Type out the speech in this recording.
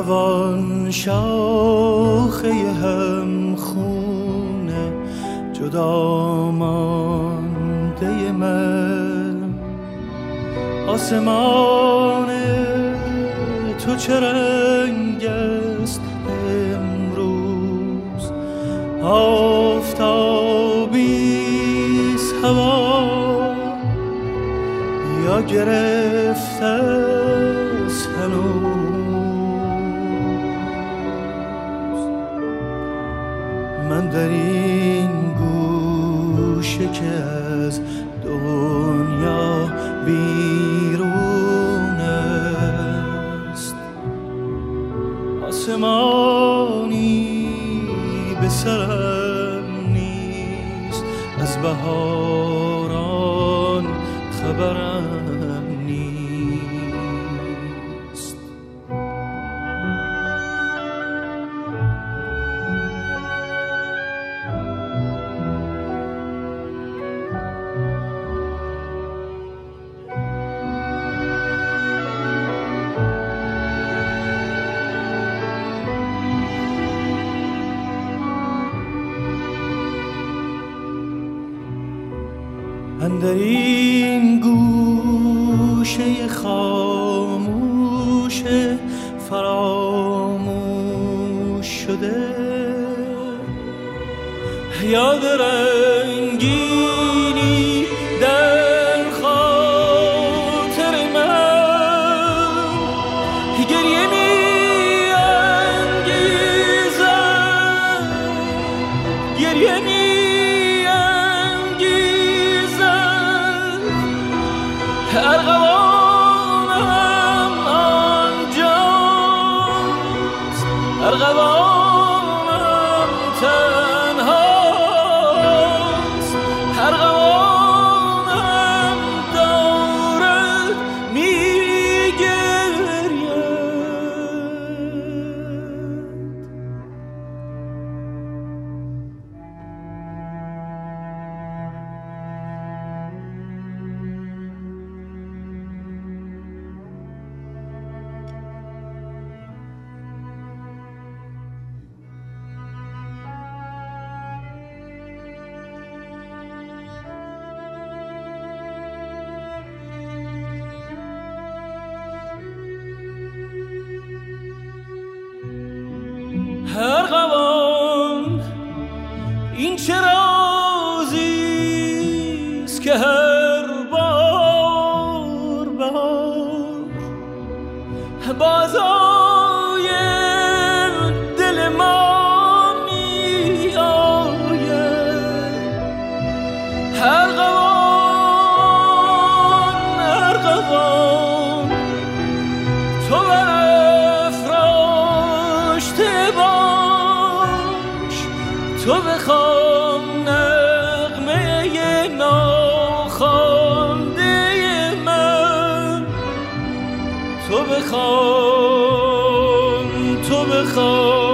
ارغوان شاخه هم خونه جدا مانده من، آسمان تو چه رنگ است امروز؟ آفتابیست هوا یا گرفته است هنوز؟ من در این گوشه که از دنیا بیرون است، آسمانی به سرم نیست، از بهاران خبرم نیست. اندر این گوشه خاموش فراموش شده، یاد رنگینی در خاطر من گریه می انگیزد، گریه می ارغوانم آنجاست، ارغوانم تنهاست، ارغوانم دارد میگرید. ارغوان این چه رازیست که هر بار بازای دل ما می آید. ارغوان تو برافراشته باش، تو بخوان نغمه ناخوانده من، تو بخوان